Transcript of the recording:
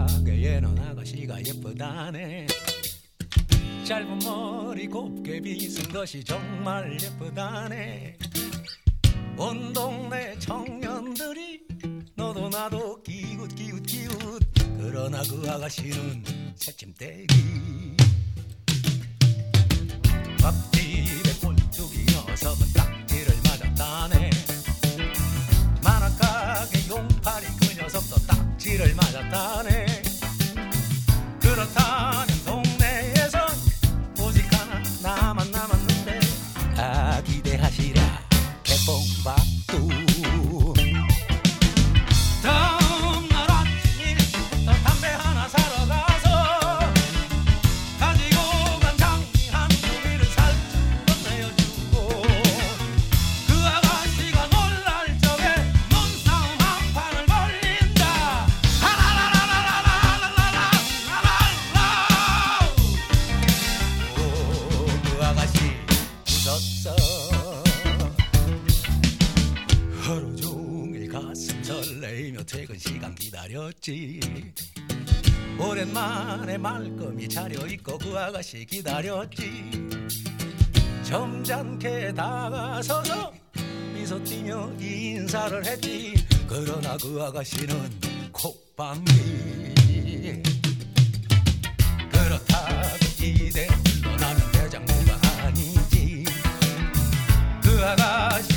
가게에는 아가씨가 예쁘다네. 짧은 머리 곱게 빗은 것이 정말 예쁘다네. 온 동네 청년들이 너도 나도 기웃 기웃 기웃. 그러나 그 아가씨는 새침대기. 밥집에 꼴뚜기 녀석은 딱지를 맞았다네. 만화가게 용팔이 그 녀석도 딱지를 맞았다네. 그렇다면 동네에선 오직 하나 나만 남았는데. 아 기대하시라 개봉박두. 다음날 아침 일찍부터 담배 하나 사러 가서 가지고 간 장미 한 송이를 살짝 내어주고 그 아가씨가 놀랄 적에 눈싸움 한 판을 벌린다. 하라라라라라라라라라라. 오, 그 아가씨 웃었어. 하루 종일 가슴 설레이며 퇴근 시간 기다렸지. 오랜만에 말끔히 차려입고 그 아가씨 기다렸지. 점잖게 다가서서 미소 띠며 인사를 했지. 그러나 그 아가씨는 콧방귀. 그렇다고 이대로 나는 대장부가 아니지. 그 아가씨